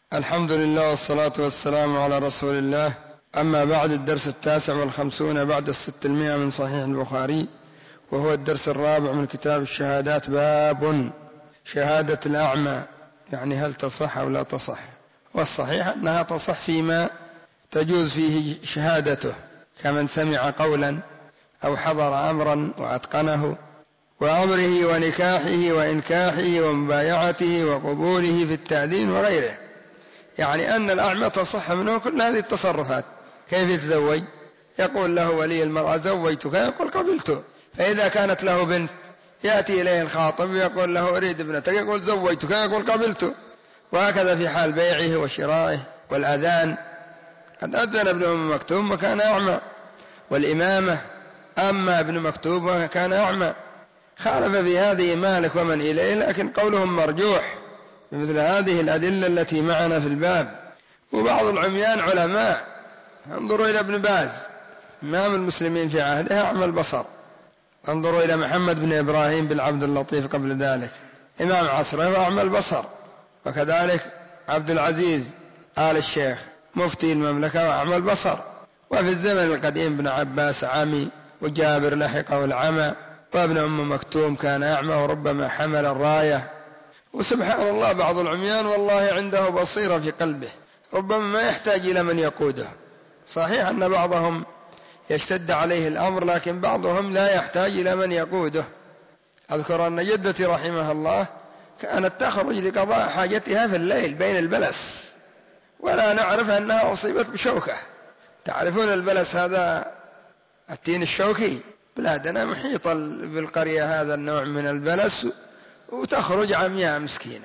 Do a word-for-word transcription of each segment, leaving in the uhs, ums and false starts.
الحمد لله والصلاة والسلام على رسول الله. أما بعد، الدرس التاسع والخمسون بعد الستمائة من صحيح البخاري، وهو الدرس الرابع من كتاب الشهادات. باب شهادة الأعمى، يعني هل تصح أو لا تصح؟ والصحيح أنها تصح فيما تجوز فيه شهادته، كمن سمع قولا أو حضر أمرا وأتقنه، وأمره ونكاحه وإنكاحه ومبايعته وقبوله في التأذين وغيره. يعني أن الأعمى تصح منه كل هذه التصرفات. كيف يتزوج؟ يقول له ولي المرأة زوجتك، يقول قبلته. فإذا كانت له بنت يأتي إليه الخاطب ويقول له أريد ابنتك، يقول زوجتك، يقول قبلته. وهكذا في حال بيعه وشرائه والأذان. قد أذن ابن أم مكتوم وكان أعمى، والإمامة أما ابن مكتوم وكان أعمى. خالف في هذه مالك ومن إليه، لكن قولهم مرجوح بمثل هذه الأدلة التي معنا في الباب. وبعض العميان علماء، انظروا إلى ابن باز إمام المسلمين في عهده أعمى البصر، انظروا إلى محمد بن إبراهيم بن عبد اللطيف قبل ذلك إمام عصره وأعمى البصر، وكذلك عبد العزيز آل الشيخ مفتي المملكة وأعمى البصر. وفي الزمن القديم ابن عباس عمي، وجابر لحقه العمى، وابن أم مكتوم كان أعمى وربما حمل الراية. وسبحان الله، بعض العميان والله عنده بصيرة في قلبه، ربما ما يحتاج إلى من يقوده. صحيح أن بعضهم يشتد عليه الأمر، لكن بعضهم لا يحتاج إلى من يقوده. أذكر أن جدتي رحمها الله كانت تخرج لقضاء حاجتها في الليل بين البلس، ولا نعرف أنها أصيبت بشوكة. تعرفون البلس هذا التين الشوكي؟ بلادنا محيطة بالقرية هذا النوع من البلس، وتخرج عمياء مسكينة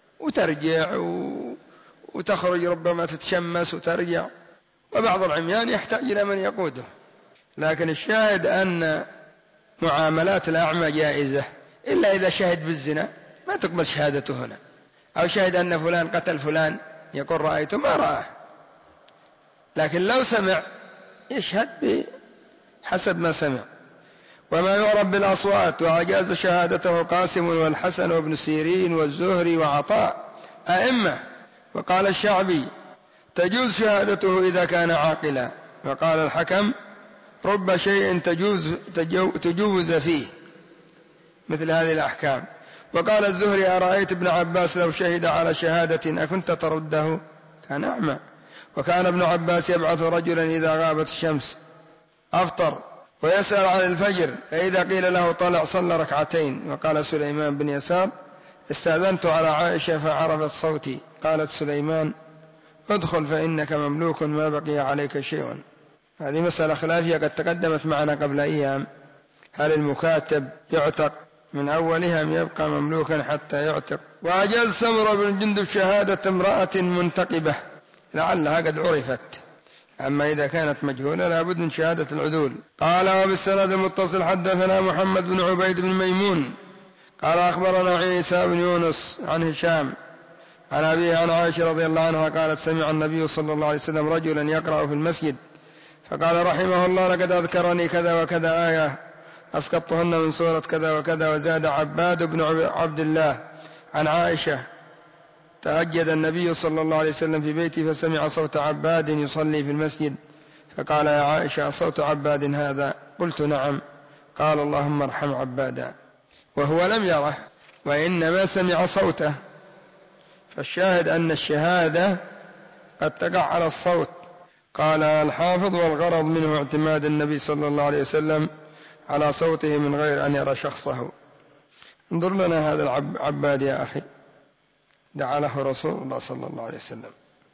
وترجع و... وتخرج ربما تتشمس وترجع. وبعض العميان يحتاج إلى من يقوده. لكن الشاهد أن معاملات الأعمى جائزة، إلا إذا شهد بالزنا ما تقبل شهادته هنا، أو شهد أن فلان قتل فلان يقول رأيته، ما رآه. لكن لو سمع يشهد بحسب ما سمع. وما يعرف بالأصوات، وأجاز شهادته قاسم والحسن وابن سيرين والزهري وعطاء أئمة. وقال الشعبي تجوز شهادته إذا كان عاقلا. وقال الحكم رب شيء تجوز, تجوز فيه مثل هذه الأحكام. وقال الزهري أرأيت ابن عباس لو شهد على شهادة أكنت ترده؟ كان أعمى. وكان ابن عباس يبعث رجلا إذا غابت الشمس أفطر ويسأل عن الفجر، فإذا قيل له طلع صلى ركعتين. وقال سليمان بن يسار استأذنت على عائشة فعرفت صوتي، قالت سليمان ادخل فإنك مملوك ما بقي عليك شيء. هذه مسألة خلافية قد تقدمت معنا قبل أيام، هل المكاتب يعتق من أولها أم يبقى مملوكا حتى يعتق؟ وأجاز سمرة بن جندب شهادة امرأة منتقبة لعلها قد عرفت، أما إذا كانت مجهولة لابد من شهادة العدول. قال وبالسند المتصل حدثنا محمد بن عبيد بن ميمون قال أخبرنا عيسى بن يونس عن هشام عن أبيه عن عائشة رضي الله عنها قالت سمع النبي صلى الله عليه وسلم رجلا يقرأ في المسجد فقال رحمه الله لقد أذكرني كذا وكذا آية أسقطتهن من سورة كذا وكذا. وزاد عباد بن عبد الله عن عائشة تهجد النبي صلى الله عليه وسلم في بيته فسمع صوت عباد يصلي في المسجد فقال يا عائشة صوت عباد هذا؟ قلت نعم. قال اللهم ارحم عبادا، وهو لم يره وإنما سمع صوته. فالشاهد أن الشهادة قد تقع على الصوت. قال الحافظ والغرض منه اعتماد النبي صلى الله عليه وسلم على صوته من غير أن يرى شخصه. انظر لنا هذا العباد يا أخي، دعا له رسول الله صلى الله عليه وسلم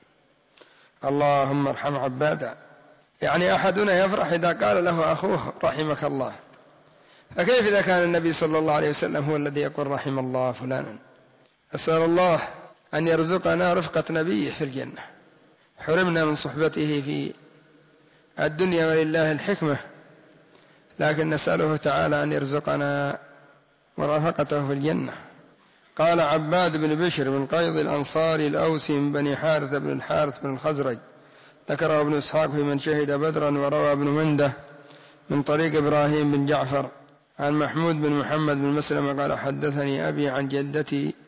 اللهم ارحم عبادا. يعني أحدنا يفرح إذا قال له أخوه رحمك الله، فكيف إذا كان النبي صلى الله عليه وسلم هو الذي يقول رحم الله فلانا؟ أسأل الله أن يرزقنا رفقة نبيه في الجنة. حرمنا من صحبته في الدنيا ولله الحكمة، لكن نسأله تعالى أن يرزقنا مرافقته في الجنة. قال عباد بن بشر بن قيض الأنصاري الأوسي من بني حارث بن الحارث بن الخزرج، ذكره ابن إسحاق في من شهد بدرا. وروى ابن منده من طريق إبراهيم بن جعفر عن محمود بن محمد بن مسلم قال حدثني أبي عن جدتي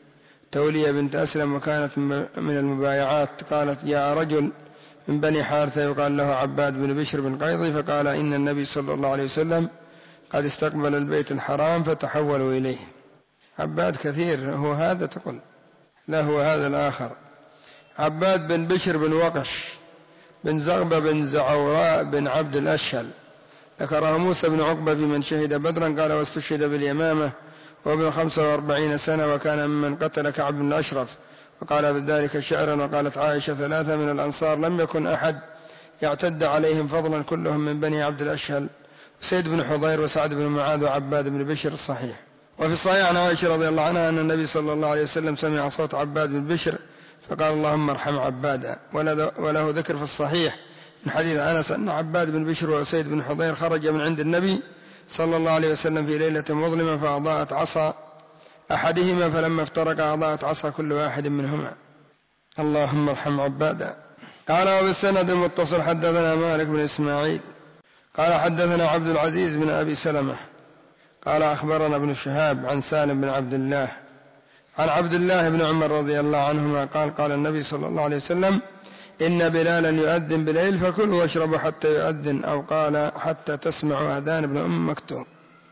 تولية بنت أسلم وكانت من المبايعات، قالت: جاء رجل من بني حارثة يقال له عباد بن بشر بن قيظي فقال: إن النبي صلى الله عليه وسلم قد استقبل البيت الحرام فتحولوا إليه. عباد كثير، هو هذا تقول؟ لا، هو هذا الآخر، عباد بن بشر بن وقش بن زغبة بن زعوراء بن عبد الأشهل، ذكره موسى بن عقبة في من شهد بدرا، قال: واستشهد باليمامة وابن خمسة وأربعين سنة، وكان ممن قتل كعب بن الأشرف، وقال بذلك شعرا. وقالت عائشة: ثلاثة من الأنصار لم يكن أحد يعتد عليهم فضلا، كلهم من بني عبد الأشهل: سيد بن حضير وسعد بن معاذ وعباد بن بشر. الصحيح. وفي الصحيح عن عائشة رضي الله عنها أن النبي صلى الله عليه وسلم سمع صوت عباد بن بشر فقال: اللهم ارحم عبادا. وله ذكر في الصحيح من حديث أنس أن عباد بن بشر وسيد بن حضير خرج من عند النبي صلى الله عليه وسلم في ليلة مظلمة فأضاءت عصا أحدهما، فلما افترق أضاءت عصا كل واحد منهما. اللهم ارحم عبادا. قال: وبالسند المتصل حدثنا مالك بن إسماعيل قال حدثنا عبد العزيز بن أبي سلمة قال أخبرنا ابن شهاب عن سالم بن عبد الله عن عبد الله بن عمر رضي الله عنهما قال: قال النبي صلى الله عليه وسلم: إن بلالا يؤذن بالليل فكلوا واشربوا حتى يؤذن، أو قال: حتى تسمعوا أذان ابن أم مكتوم.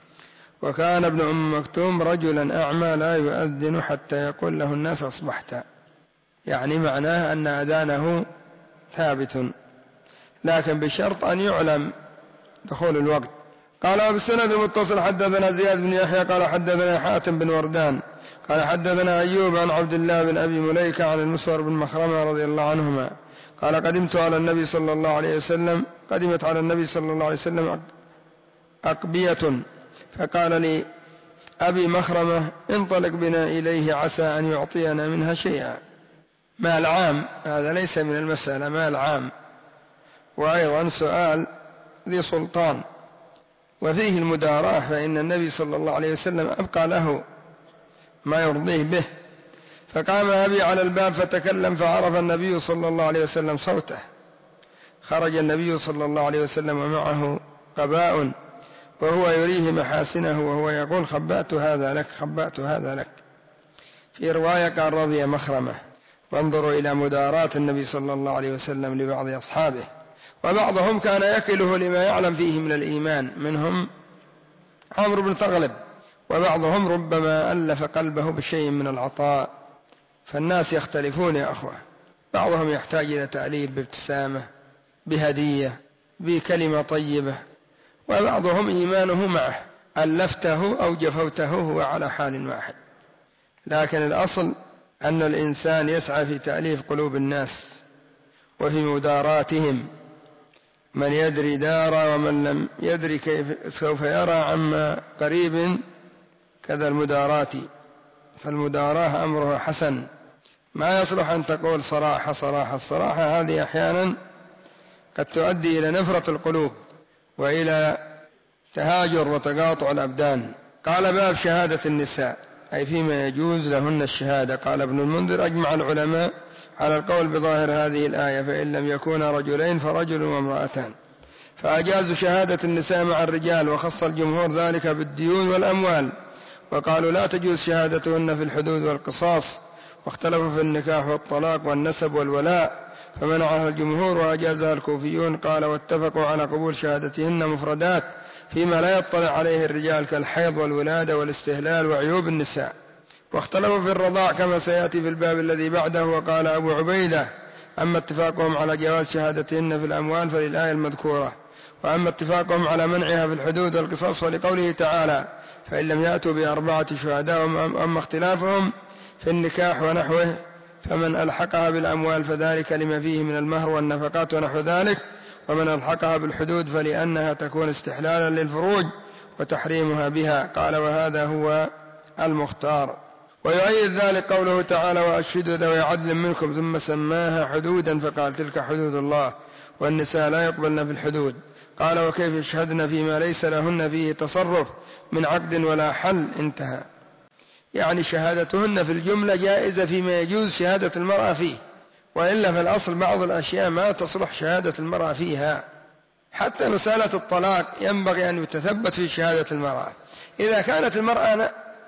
وكان ابن أم مكتوم رجلا أعمى لا يؤذن حتى يقول له الناس أصبحت، يعني معناه أن أذانه ثابت، لكن بشرط أن يعلم دخول الوقت. قال: وبالسند المتصل حدثنا زياد بن يحيى قال حدثنا حاتم بن وردان قال حدثنا أيوب عن عبد الله بن أبي مليكة عن المسور بن مخرمة رضي الله عنهما قال: قدمت على النبي صلى الله عليه وسلم قدمت على النبي صلى الله عليه وسلم أقبية، فقال لي أبي مخرمة: انطلق بنا إليه عسى أن يعطينا منها شيئا. مال عام، هذا ليس من المسألة، مال عام، وأيضا سؤال ذي سلطان، وفيه المداراة، فإن النبي صلى الله عليه وسلم أبقى له ما يرضيه به. فقام أبي على الباب فتكلم، فعرف النبي صلى الله عليه وسلم صوته. خرج النبي صلى الله عليه وسلم ومعه قباء وهو يريه محاسنه وهو يقول: خبأت هذا لك، خبأت هذا لك. في رواية قال: رضي مخرمة. وانظروا إلى مداراة النبي صلى الله عليه وسلم لبعض أصحابه، وبعضهم كان يكله لما يعلم فيه من الإيمان، منهم عمرو بن ثغلب، وبعضهم ربما ألف قلبه بشيء من العطاء. فالناس يختلفون يا أخوة، بعضهم يحتاج إلى تأليف بابتسامة، بهدية، بكلمة طيبة، وبعضهم إيمانه معه، ألفته أو جفوته هو على حال واحد. لكن الأصل أن الإنسان يسعى في تأليف قلوب الناس وفي مداراتهم، من يدري دار ومن لم يدري كيف سوف يرى عما قريب، كذا المدارات. فالمداراة أمرها حسن، ما يصلح أن تقول صراحة صراحة. الصراحة هذه أحيانا قد تؤدي إلى نفرة القلوب وإلى تهاجر وتقاطع الأبدان. قال: باب شهادة النساء، أي فيما يجوز لهن الشهادة. قال ابن المنذر: أجمع العلماء على القول بظاهر هذه الآية، فإن لم يكونا رجلين فرجل وامرأتان، فأجازوا شهادة النساء مع الرجال، وخص الجمهور ذلك بالديون والأموال، وقالوا لا تجوز شهادتهن في الحدود والقصاص، واختلفوا في النكاح والطلاق والنسب والولاء، فمنعها الجمهور وأجازها الكوفيون. قال: واتفقوا على قبول شهادتهن مفردات فيما لا يطلع عليه الرجال كالحيض والولادة والاستهلال وعيوب النساء، واختلفوا في الرضاع كما سيأتي في الباب الذي بعده. وقال أبو عبيدة: أما اتفاقهم على جواز شهادتهن في الأموال فللآية المذكورة، وأما اتفاقهم على منعها في الحدود والقصاص فلقوله تعالى: فإن لم يأتوا بأربعة شهداء. أما اختلافهم في النكاح ونحوه فمن ألحقها بالأموال فذلك لما فيه من المهر والنفقات ونحو ذلك، ومن ألحقها بالحدود فلأنها تكون استحلالا للفروج وتحريمها بها. قال: وهذا هو المختار. ويؤيد ذلك قوله تعالى: وأشهدوا ذوي عدل منكم، ثم سماها حدودا فقال: تلك حدود الله، والنساء لا يقبلن في الحدود. قال: وكيف يشهدن فيما ليس لهن فيه تصرف من عقد ولا حل؟ انتهى. يعني شهادتهن في الجملة جائزة فيما يجوز شهادة المرأة فيه، وإلا في الأصل بعض الأشياء ما تصلح شهادة المرأة فيها. حتى مسألة الطلاق ينبغي أن يتثبت في شهادة المرأة. إذا كانت المرأة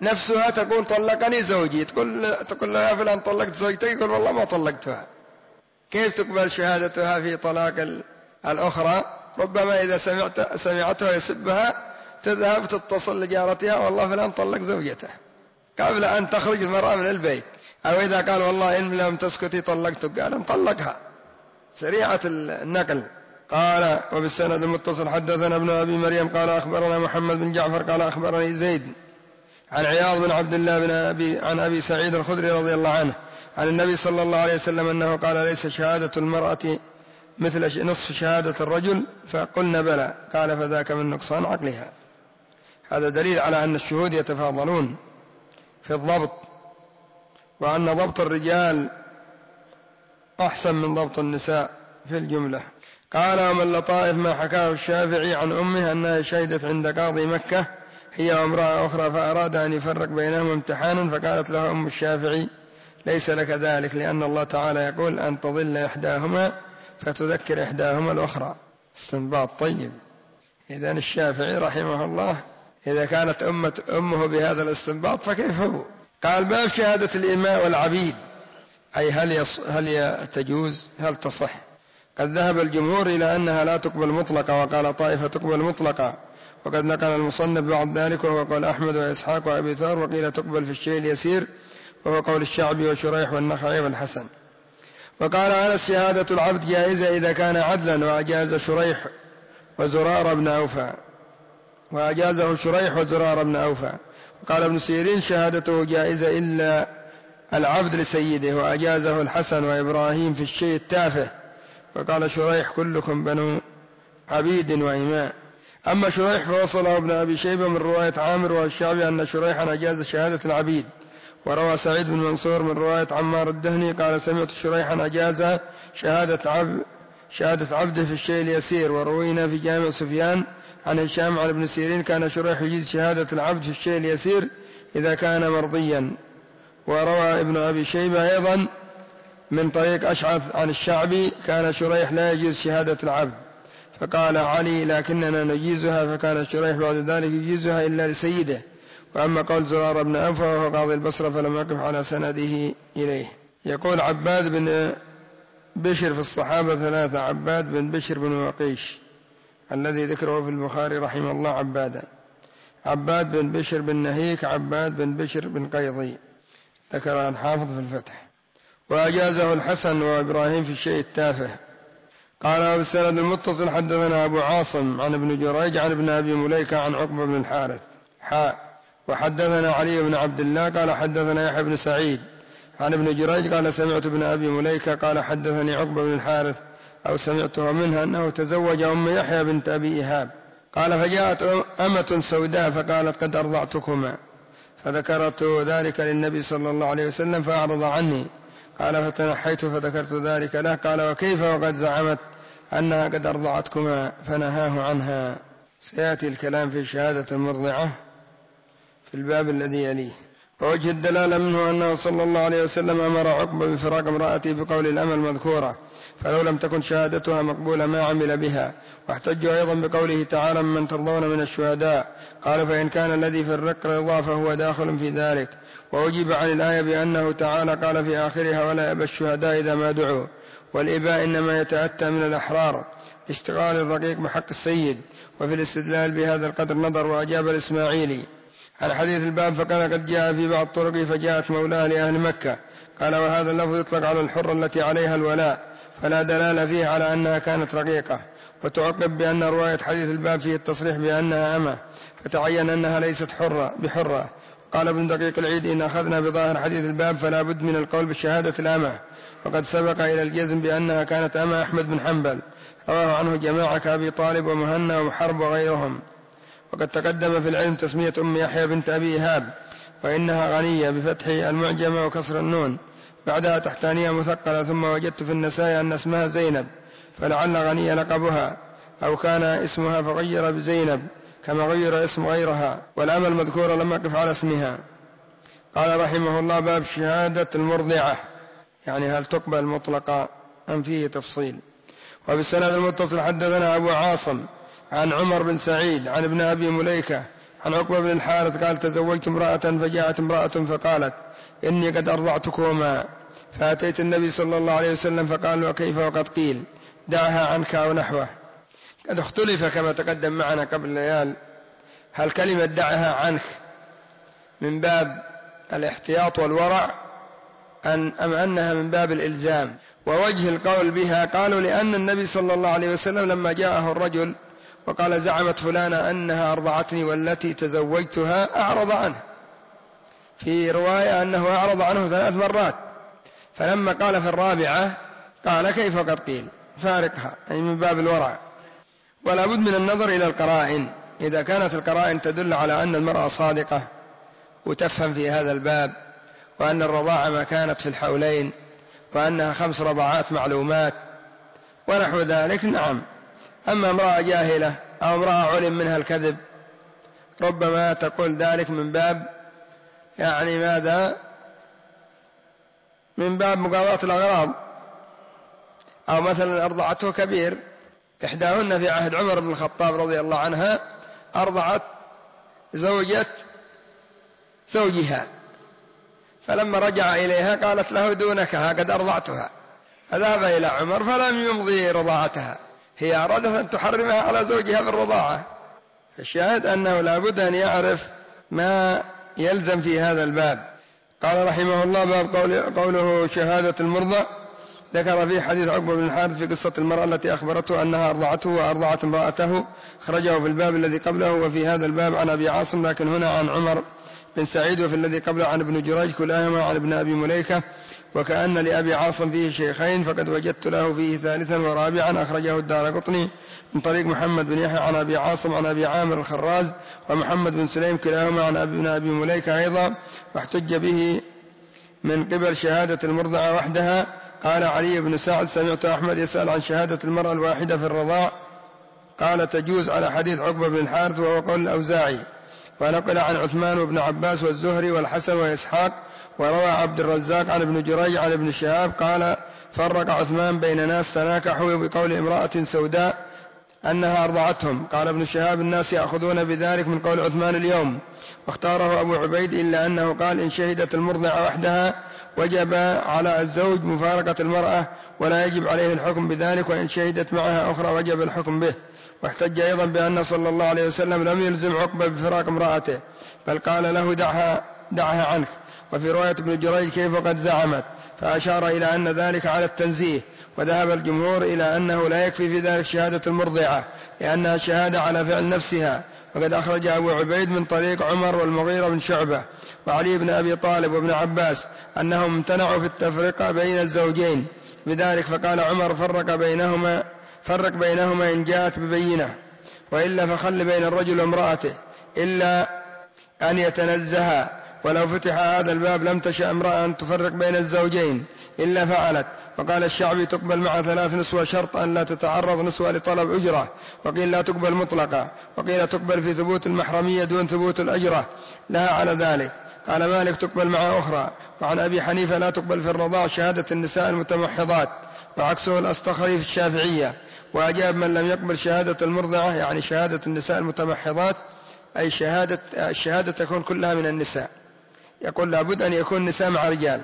نفسها تقول طلقني زوجي، تقول تقول له يا فلان طلقت زوجتك، يقول والله ما طلقتها. كيف تقبل شهادتها في طلاق الأخرى؟ ربما إذا سمعت سمعتها يسبها تذهب تتصل لجارتها والله فلان طلق زوجته قبل أن تخرج المرأة من البيت. أو إذا قال والله إن لم تسكتي طلقتك، قال انطلقها، سريعة النقل. قال وبالسند المتصل حدثنا ابن أبي مريم قال أخبرنا محمد بن جعفر قال أخبرني زيد عن عياض بن عبد الله بن أبي عن أبي سعيد الخدري رضي الله عنه عن النبي صلى الله عليه وسلم أنه قال ليس شهادة المرأة مثل نصف شهادة الرجل، فقلنا بلى، قال فذاك من نقصان عقلها. هذا دليل على أن الشهود يتفاضلون في الضبط، وأن ضبط الرجال أحسن من ضبط النساء في الجملة. قال ومن لطائف ما حكاه الشافعي عن أمه أنها شهدت عند قاضي مكة هي وامرأة أخرى، فأراد أن يفرق بينهما امتحانا، فقالت له أم الشافعي ليس لك ذلك، لأن الله تعالى يقول أن تضل إحداهما فتذكر إحداهما الأخرى. استنباط طيب. إذن الشافعي رحمه الله إذا كانت أمة أمه بهذا الاستنباط فكيف هو؟ قال باب شهادة الإماء والعبيد، أي هل, يص... هل تجوز، هل تصح؟ قد ذهب الجمهور إلى أنها لا تقبل مطلقة، وقال طائفة تقبل مطلقة، وقد نقل المصنف بعض ذلك وهو قول أحمد وإسحاق وأبي ثور، وقيل تقبل في الشيء اليسير وهو قول الشعبي وشريح والنخعي والحسن. وقال أنس شهادة العبد جائزة إذا كان عدلا، وأجاز شريح وزرار بن أوفى وأجازه شريح وزرار بن أوفى. وقال ابن سيرين شهادته جائزة إلا العبد لسيده، وأجازه الحسن وإبراهيم في الشيء التافه. وقال شريح كلكم بنو عبيد وإماء. أما شريح فوصله ابن أبي شيبة من رواية عامر والشعبي أن شريحا أجاز شهادة العبيد. وروى سعيد بن منصور من رواية عمار الدهني قال سمعت شريحا أجاز شهادة عبد شهادة عبده في الشيء اليسير. وروينا في جامع سفيان عن هشام عن ابن سيرين كان شريح يجيز شهادة العبد في الشيء اليسير إذا كان مرضيا. وروى ابن أبي شيبة أيضا من طريق أشعث عن الشعبي كان شريح لا يجيز شهادة العبد، فقال علي لكننا نجيزها، فكان شريح بعد ذلك يجيزها إلا لسيده. وأما قول زرار بن أنفى وهو قاضي البصرة فلم يقف على سنده إليه. يقول عباد بن بشر في الصحابة ثلاثة: عباد بن بشر بن وقيش الذي ذكره في البخاري رحمه الله عبادا، عباد بن بشر بن نهيك، عباد بن بشر بن قيضي، ذكر الحافظ في الفتح. وأجازه الحسن وإبراهيم في الشيء التافه. قال بالسند المتصل حدثنا أبو عاصم عن ابن جريج عن ابن أبي مليكة عن عقبة بن الحارث حاء. وحدثنا علي بن عبد الله قال حدثنا يحيى بن سعيد عن ابن جريج قال سمعت ابن أبي مليكة قال حدثني عقبة بن الحارث أو سمعته منها أنه تزوج أم يحيى بنت أبي إيهاب. قال فجاءت أمة سوداء فقالت قد أرضعتكما، فذكرت ذلك للنبي صلى الله عليه وسلم فأعرض عني. قال فتنحيت فذكرت ذلك له. قال وكيف وقد زعمت أنها قد أرضعتكما، فنهاه عنها. سيأتي الكلام في شهادة المرضعة في الباب الذي يليه. ووجه الدلالة منه أنه صلى الله عليه وسلم أمر عقبة بفراق امرأته بقول الأمة المذكورة، فلو لم تكن شهادتها مقبولة ما عمل بها. واحتجوا أيضا بقوله تعالى من ترضون من الشهداء، قال فإن كان الذي في الرق رضا فهو داخل في ذلك. وأجيب عن الآية بأنه تعالى قال في آخرها ولا يأبى الشهداء إذا ما دعوا. والإباء إنما يتأتى من الأحرار اشتغال الرقيق بحق السيد. وفي الاستدلال بهذا القدر نظر. وأجاب الإسماعيلي عن حديث الباب فقال قد جاء في بعض طرقه فجاءت مولاه لأهل مكة. قال وهذا اللفظ يطلق على الحرة التي عليها الولاء، فلا دلالة فيه على أنها كانت رقيقة. وتعقب بأن رواية حديث الباب فيه التصريح بأنها أمة، فتعين أنها ليست حرة بحرة. قال ابن دقيق العيد إن أخذنا بظاهر حديث الباب فلا بد من القول بشهادة الأمة. وقد سبق إلى الجزم بأنها كانت أمة أحمد بن حنبل، رواه عنه جماعة كأبي طالب ومهنا وحرب وغيرهم. وقد تقدم في العلم تسمية أم يحيى بنت أبي إيهاب، وإنها غنية بفتح المعجمة وكسر النون، بعدها تحتانية مثقلة. ثم وجدت في النساء أن اسمها زينب، فلعل غنية لقبها، أو كان اسمها فغير بزينب كما غير اسم غيرها. والأمة المذكورة لم يقف على اسمها. قال رحمه الله باب شهادة المرضعة، يعني هل تقبل مطلقة أم فيه تفصيل. وبالسند المتصل حدثنا أبو عاصم عن عمر بن سعيد عن ابن أبي مليكة عن عقبة بن الحارث قال تزوجت امرأة فجاءت امرأة فقالت إني قد أرضعتكما، فأتيت النبي صلى الله عليه وسلم فقال وكيف وقد قيل دعها عنك أو نحوه. قد اختلف كما تقدم معنا قبل ليال هل كلمة دعها عنك من باب الاحتياط والورع أم أنها من باب الإلزام. ووجه القول بها قالوا لأن النبي صلى الله عليه وسلم لما جاءه الرجل وقال زعمت فلانة أنها أرضعتني والتي تزوجتها أعرض عنه، في رواية أنه أعرض عنه ثلاث مرات، فلما قال في الرابعة قال كيف قد قيل فارقها، أي من باب الورع. ولا بد من النظر إلى القرائن، إذا كانت القرائن تدل على أن المرأة صادقة وتفهم في هذا الباب وأن الرضاعة ما كانت في الحولين وأنها خمس رضعات معلومات ونحو ذلك نعم. أما امرأة جاهلة أو امرأة علم منها الكذب ربما تقول ذلك من باب يعني ماذا من باب مقاضاة الأغراض، أو مثلا أرضعته كبير، إحداهن في عهد عمر بن الخطاب رضي الله عنها أرضعت زوجة زوجها، فلما رجع إليها قالت له دونك قد أرضعتها، فذهب إلى عمر فلم يمضي رضاعتها، هي أرادت أن تحرمها على زوجها بالرضاعة. فالشاهد أنه لا بد أن يعرف ما يلزم في هذا الباب. قال رحمه الله باب قوله شهادة المرضع، ذكر في حديث عقبة بن الحارث في قصة المرأة التي أخبرته أنها أرضعته وأرضعت امرأته، خرجه في الباب الذي قبله. وفي هذا الباب عن أبي عاصم، لكن هنا عن عمر بن سعيد، وفي الذي قبله عن ابن جريج كلاهما عن ابن أبي مليكة، وكأن لأبي عاصم فيه شيخين فقد وجدت له فيه ثالثا ورابعا. أخرجه الدارقطني من طريق محمد بن يحيى عن أبي عاصم عن أبي عامر الخراز ومحمد بن سليم كلاهما عن ابن أبي مليكة أيضا، واحتج به من قبل شهادة المرضعة وحدها. قال علي بن سعد سمعت أحمد يسأل عن شهادة المرأة الواحدة في الرضاع، قال تجوز على حديث عقبة بن الحارث وهو قول الأوزاعي. ونقل عن عثمان وابن عباس والزهري والحسن وإسحاق. وروى عبد الرزاق عن ابن جريج عن ابن شهاب قال فرق عثمان بين ناس تناكحوا بقول امرأة سوداء أنها أرضعتهم. قال ابن شهاب الناس يأخذون بذلك من قول عثمان اليوم، واختاره أبو عبيد، إلا أنه قال إن شهدت المرضعة وحدها وجب على الزوج مفارقة المرأة ولا يجب عليه الحكم بذلك، وإن شهدت معها أخرى وجب الحكم به. واحتج أيضا بأن صلى الله عليه وسلم لم يلزم عقبة بفراق امرأته، بل قال له دعها, دعها عنك. وفي رواية ابن جريج كيف قد زعمت، فأشار إلى أن ذلك على التنزيه. وذهب الجمهور إلى أنه لا يكفي في ذلك شهادة المرضعة لأنها شهادة على فعل نفسها. وقد أخرج أبو عبيد من طريق عمر والمغيرة بن شعبة وعلي بن أبي طالب وابن عباس أنهم امتنعوا في التفرقة بين الزوجين بذلك، فقال عمر فرق بينهما فرق بينهما إن جاءت ببينة، وإلا فخل بين الرجل وامرأته إلا أن يتنزها. ولو فتح هذا الباب لم تشأ امرأة أن تفرق بين الزوجين إلا فعلت. وقال الشعبي تقبل مع ثلاث نسوة شرط أن لا تتعرض نسوة لطلب أجرة، وقيل لا تقبل مطلقة، وقيل تقبل في ثبوت المحرمية دون ثبوت الأجرة لها على ذلك. قال مالك تقبل مع أخرى. وعن أبي حنيفة لا تقبل في الرضاع شهادة النساء المتمحضات، وعكسه الأصطخري في الشافعية. وأجاب من لم يقبل شهادة المرضعة يعني شهادة النساء المتمحضات أي شهادة الشهادة تكون كلها من النساء، يقول لابد أن يكون نساء مع رجال،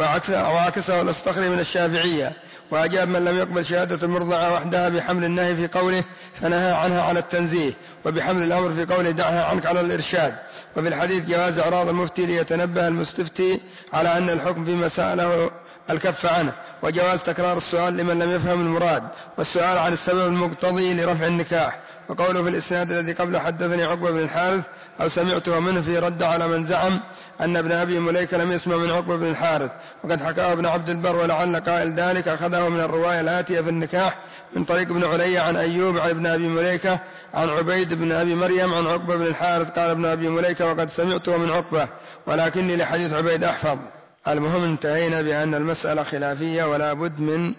وعكسه الأصطخري من الشافعية. وأجاب من لم يقبل شهادة المرضعة وحدها بحمل النهي في قوله فنهى عنها على التنزيه، وبحمل الأمر في قوله دعها عنك على الإرشاد. وفي الحديث جواز إعراض المفتي ليتنبه المستفتي على أن الحكم فيما سأله الكف عنه، وجواز تكرار السؤال لمن لم يفهم المراد، والسؤال عن السبب المقتضي لرفع النكاح. وقوله في الإسناد الذي قبل حدثني عقبة بن الحارث أو سمعته منه في رد على من زعم أن ابن أبي مليكة لم يسمع من عقبة بن الحارث، وقد حكاه ابن عبد البر، ولعل قائل ذلك أخذه من الرواية الآتية في النكاح من طريق ابن علي عن أيوب عن ابن أبي مليكة عن عبيد بن أبي مريم عن عقبة بن الحارث قال ابن أبي مليكة وقد سمعته من عقبة ولكني لحديث عبيد أحفظ. المهم انتهينا بأن المسألة خلافية ولا بد من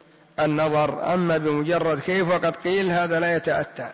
النظر، أما بمجرد كيف وقد قيل هذا لا يتأتى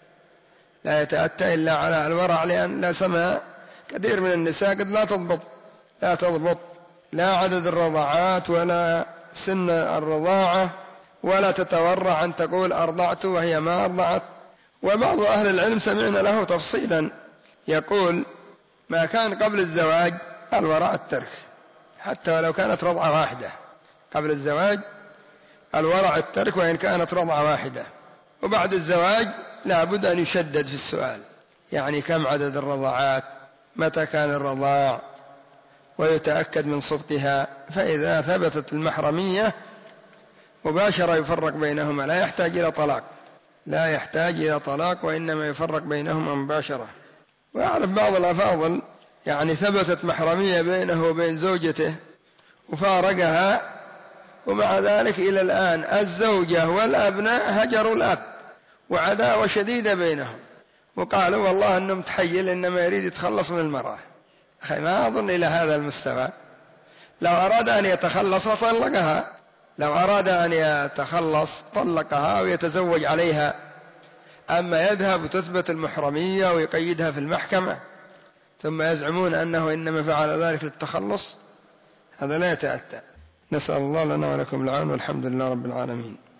لا يتأتى إلا على الورع، لأن لا سمع كثير من النساء قد لا تضبط لا تضبط لا عدد الرضاعات ولا سن الرضاعة، ولا تتورع أن تقول أرضعت وهي ما أرضعت. وبعض أهل العلم سمعنا له تفصيلا يقول ما كان قبل الزواج الورع الترك، حتى ولو كانت رضعة واحدة. قبل الزواج الورع الترك وإن كانت رضعة واحدة، وبعد الزواج لا بد أن يشدد في السؤال، يعني كم عدد الرضعات، متى كان الرضاع، ويتأكد من صدقها. فإذا ثبتت المحرمية مباشرة يفرق بينهما، لا يحتاج إلى طلاق، لا يحتاج إلى طلاق، وإنما يفرق بينهما مباشرة. وأعرف بعض الأفاضل يعني ثبتت محرمية بينه وبين زوجته وفارقها، ومع ذلك إلى الآن الزوجة والأبناء هجروا الأب وعداوة شديدة بينهم، وقالوا والله أنه متحيل إنما يريد يتخلص من المرأة. أخي ما أظن إلى هذا المستوى. لو أراد أن يتخلص طلقها، لو أراد أن يتخلص طلقها ويتزوج عليها. أما يذهب وتثبت المحرمية ويقيدها في المحكمة ثم يزعمون أنه إنما فعل ذلك للتخلص، هذا لا يتأتى. نسأل الله لنا ولكم العون، والحمد لله رب العالمين.